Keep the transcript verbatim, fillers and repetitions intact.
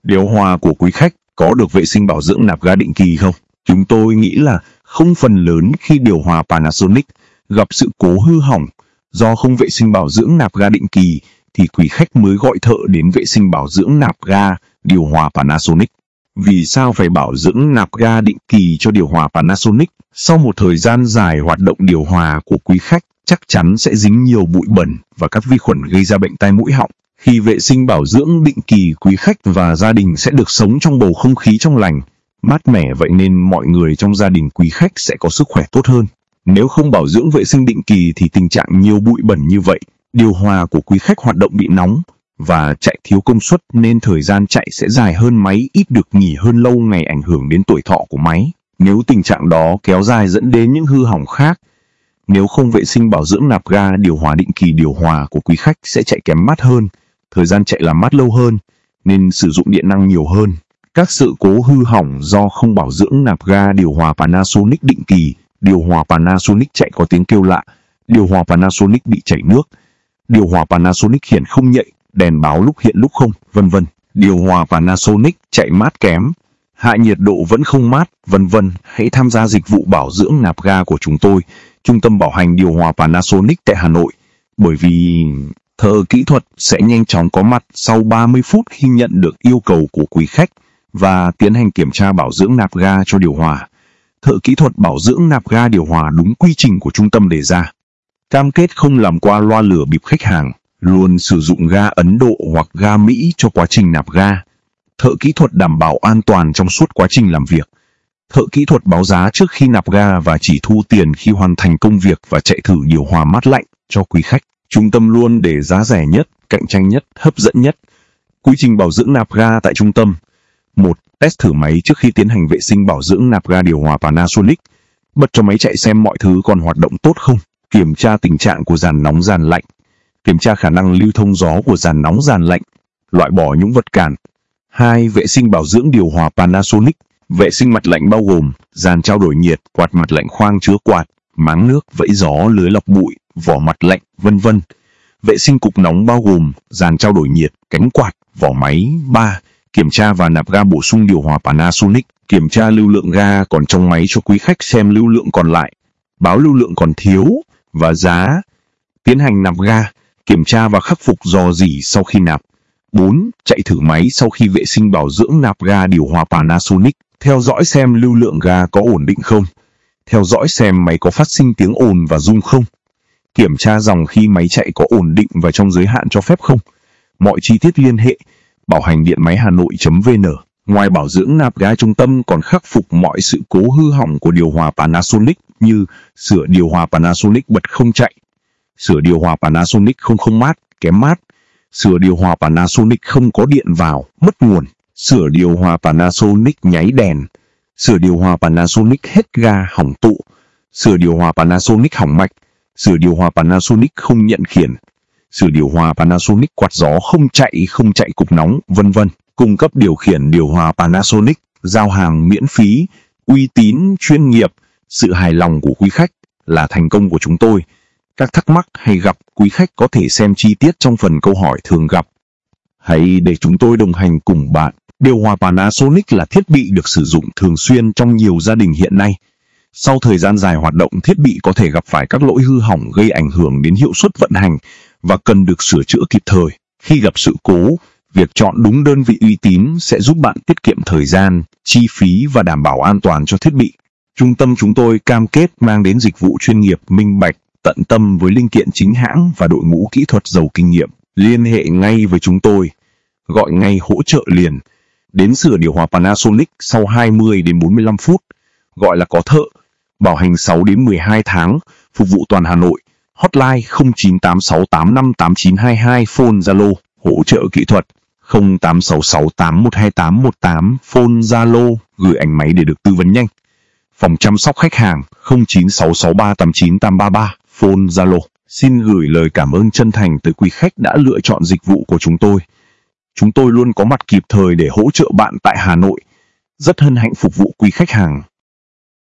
Điều hòa của quý khách có được vệ sinh bảo dưỡng nạp ga định kỳ không? Chúng tôi nghĩ là không, phần lớn khi điều hòa Panasonic gặp sự cố hư hỏng do không vệ sinh bảo dưỡng nạp ga định kỳ thì quý khách mới gọi thợ đến vệ sinh bảo dưỡng nạp ga điều hòa Panasonic. Vì sao phải bảo dưỡng nạp ga định kỳ cho điều hòa Panasonic? Sau một thời gian dài hoạt động, điều hòa của quý khách chắc chắn sẽ dính nhiều bụi bẩn và các vi khuẩn gây ra bệnh tai mũi họng. Khi vệ sinh bảo dưỡng định kỳ, quý khách và gia đình sẽ được sống trong bầu không khí trong lành, mát mẻ, vậy nên mọi người trong gia đình quý khách sẽ có sức khỏe tốt hơn. Nếu không bảo dưỡng vệ sinh định kỳ thì tình trạng nhiều bụi bẩn như vậy, điều hòa của quý khách hoạt động bị nóng và chạy thiếu công suất nên thời gian chạy sẽ dài hơn, máy ít được nghỉ hơn, lâu ngày ảnh hưởng đến tuổi thọ của máy. Nếu tình trạng đó kéo dài dẫn đến những hư hỏng khác, nếu không vệ sinh bảo dưỡng nạp ga điều hòa định kỳ, điều hòa của quý khách sẽ chạy kém mát hơn, thời gian chạy làm mát lâu hơn, nên sử dụng điện năng nhiều hơn. Các sự cố hư hỏng do không bảo dưỡng nạp ga điều hòa Panasonic định kỳ: điều hòa Panasonic chạy có tiếng kêu lạ, điều hòa Panasonic bị chảy nước, điều hòa Panasonic hiển không nhạy, đèn báo lúc hiện lúc không, vân vân. Điều hòa Panasonic chạy mát kém, hạ nhiệt độ vẫn không mát, vân vân. Hãy tham gia dịch vụ bảo dưỡng nạp ga của chúng tôi, Trung tâm bảo hành điều hòa Panasonic tại Hà Nội, bởi vì thợ kỹ thuật sẽ nhanh chóng có mặt sau ba mươi phút khi nhận được yêu cầu của quý khách và tiến hành kiểm tra bảo dưỡng nạp ga cho điều hòa. Thợ kỹ thuật bảo dưỡng nạp ga điều hòa đúng quy trình của trung tâm đề ra. Cam kết không làm qua loa lửa bịp khách hàng, luôn sử dụng ga Ấn Độ hoặc ga Mỹ cho quá trình nạp ga. Thợ kỹ thuật đảm bảo an toàn trong suốt quá trình làm việc. Thợ kỹ thuật báo giá trước khi nạp ga và chỉ thu tiền khi hoàn thành công việc và chạy thử điều hòa mát lạnh cho quý khách. Trung tâm luôn để giá rẻ nhất, cạnh tranh nhất, hấp dẫn nhất. Quy trình bảo dưỡng nạp ga tại trung tâm. một. Test thử máy trước khi tiến hành vệ sinh bảo dưỡng nạp ga điều hòa Panasonic. Bật cho máy chạy xem mọi thứ còn hoạt động tốt không. Kiểm tra tình trạng của dàn nóng dàn lạnh. Kiểm tra khả năng lưu thông gió của dàn nóng dàn lạnh. Loại bỏ những vật cản. hai. Vệ sinh bảo dưỡng điều hòa Panasonic. Vệ sinh mặt lạnh bao gồm dàn trao đổi nhiệt, quạt mặt lạnh, khoang chứa quạt, máng nước, vẫy gió, lưới lọc bụi, vỏ mặt lạnh, vân vân. Vệ sinh cục nóng bao gồm dàn trao đổi nhiệt, cánh quạt, vỏ máy. ba. Kiểm tra và nạp ga bổ sung điều hòa Panasonic. Kiểm tra lưu lượng ga còn trong máy cho quý khách xem lưu lượng còn lại, báo lưu lượng còn thiếu và giá. Tiến hành nạp ga, kiểm tra và khắc phục rò rỉ sau khi nạp. bốn. Chạy thử máy sau khi vệ sinh bảo dưỡng nạp ga điều hòa Panasonic. Theo dõi xem lưu lượng ga có ổn định không. Theo dõi xem máy có phát sinh tiếng ồn và rung không. Kiểm tra dòng khi máy chạy có ổn định và trong giới hạn cho phép không. Mọi chi tiết liên hệ bảo hành điện máy hà nội chấm vn. Ngoài bảo dưỡng nạp ga, trung tâm còn khắc phục mọi sự cố hư hỏng của điều hòa Panasonic như sửa điều hòa Panasonic bật không chạy, sửa điều hòa Panasonic không không mát, kém mát, sửa điều hòa Panasonic không có điện vào, mất nguồn, sửa điều hòa Panasonic nháy đèn, sửa điều hòa Panasonic hết ga hỏng tụ, sửa điều hòa Panasonic hỏng mạch, sửa điều hòa Panasonic không nhận khiển, sửa điều hòa Panasonic quạt gió không chạy không chạy cục nóng, vân vân. Cung cấp điều khiển điều hòa Panasonic, giao hàng miễn phí, uy tín, chuyên nghiệp. Sự hài lòng của quý khách là thành công của chúng tôi. Các thắc mắc hay gặp, quý khách có thể xem chi tiết trong phần câu hỏi thường gặp. Hãy để chúng tôi đồng hành cùng bạn. Điều hòa Panasonic là thiết bị được sử dụng thường xuyên trong nhiều gia đình hiện nay. Sau thời gian dài hoạt động, thiết bị có thể gặp phải các lỗi hư hỏng gây ảnh hưởng đến hiệu suất vận hành và cần được sửa chữa kịp thời. Khi gặp sự cố, việc chọn đúng đơn vị uy tín sẽ giúp bạn tiết kiệm thời gian, chi phí và đảm bảo an toàn cho thiết bị. Trung tâm chúng tôi cam kết mang đến dịch vụ chuyên nghiệp, minh bạch, tận tâm với linh kiện chính hãng và đội ngũ kỹ thuật giàu kinh nghiệm. Liên hệ ngay với chúng tôi. Gọi ngay hỗ trợ liền. Đến sửa điều hòa Panasonic sau hai mươi đến bốn mươi lăm phút. Gọi là có thợ. Bảo hành sáu đến mười hai tháng. Phục vụ toàn Hà Nội. Hotline không chín tám sáu tám năm tám chín hai hai. Phone Zalo. Hỗ trợ kỹ thuật không tám sáu sáu tám một hai tám một tám. Phone Zalo. Gửi ảnh máy để được tư vấn nhanh. Phòng chăm sóc khách hàng không chín sáu sáu ba tám chín tám ba ba. Phone Zalo. Xin gửi lời cảm ơn chân thành tới quý khách đã lựa chọn dịch vụ của chúng tôi. Chúng tôi luôn có mặt kịp thời để hỗ trợ bạn tại Hà Nội. Rất hân hạnh phục vụ quý khách hàng.